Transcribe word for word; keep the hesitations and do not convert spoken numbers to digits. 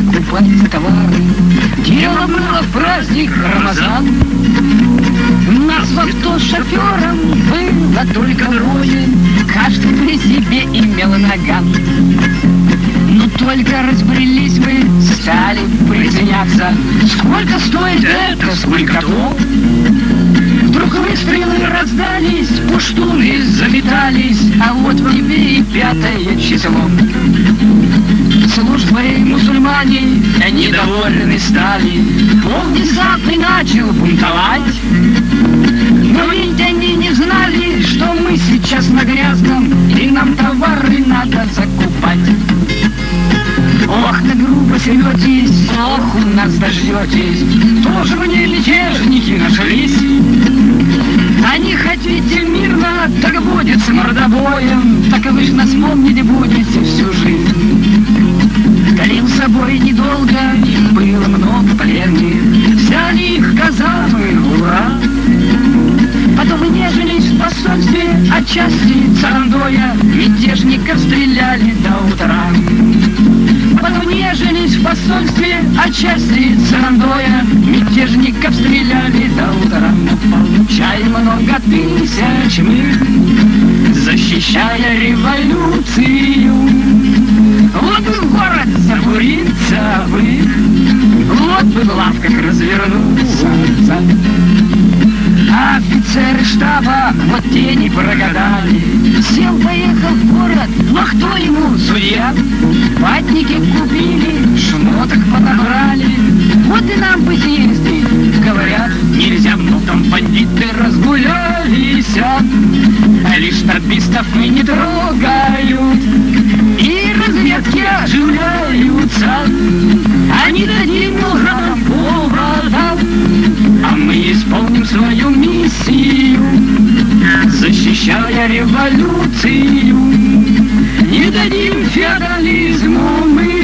закупать товары. Дело было в праздник Рамазан. Нас в авто с шофером было только двое, каждый при себе имел наган. Но только разбрелись мы, стали приземляться. Сколько стоит это, сколько то? Вдруг выстрелы раздались, пуштуны заметались, а вот в небе и пятое число. Службой мусульмане недовольны стали, Бог внезапно начал бунтовать. Но ведь они не знали, что мы сейчас на грязном, и нам товары надо закупать. Ох, так грубо серетесь, ох, у нас дождетесь, тоже мне мятежники нашлись. Они хотите мирно, так будет с мордобоем, так вы ж нас помнить будете всю жизнь. Дарил с собой недолго, их было много пленных, взяли их казармы, ура! Потом нежились в посольстве отчасти Царандоя, мятежников стреляли до утра. Потом нежились в посольстве отчасти Царандоя, мятежников стреляли до утра. Получаем много тысяч мы, защищая революцию. Вот бы в город закуриться бы, вот бы в лавках развернуться. А офицеры штаба, вот те не прогадали. Сел, поехал в город, но кто ему судья? Ватники купили, шмоток подобрали. Вот и нам бы съездить, говорят, нельзя, но там бандиты разгулялись. А лишь торпистов мы не трогают, и разведки оживляются. Они дадим нам повода, а мы исполним свою миссию, защищая революцию. Не дадим феодализму мы